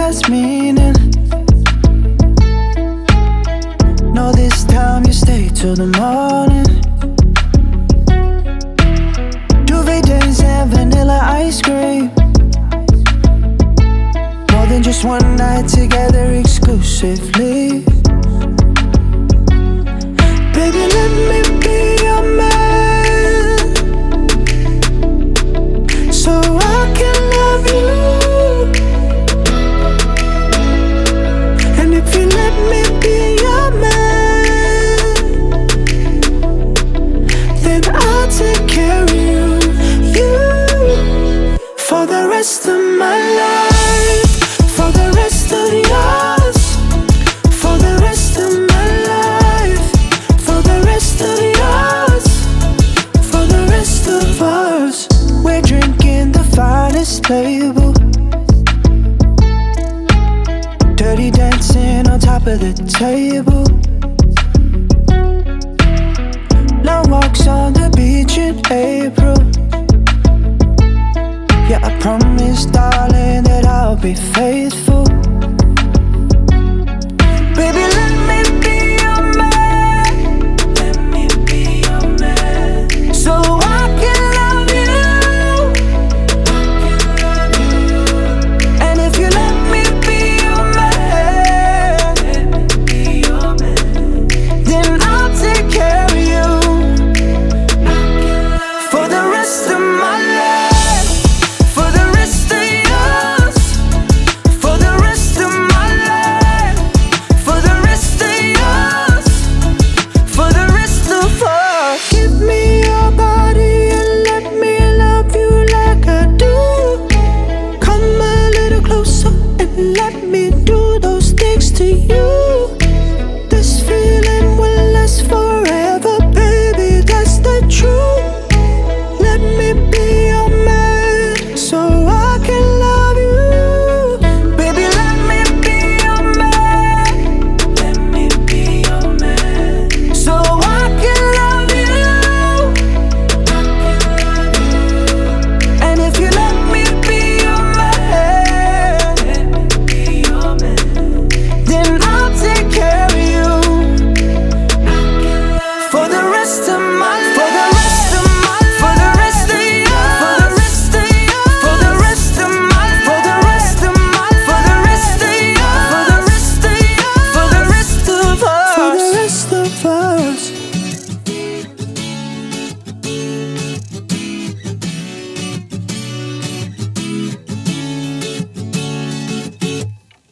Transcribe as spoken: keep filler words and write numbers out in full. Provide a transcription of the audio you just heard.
has meaning. No, this time you stay till the morning. Duvet days and vanilla ice cream. More than just one night together exclusively. Baby, let me be your man, so I can love you. And if you let me be your man, then I'll take care of you, you, for the rest of my life, for the rest of yours, for the rest of my life, for the rest of yours, for the rest of us. We're drinking the finest label, dirty dancing on top of the table. Long walks on the beach in April.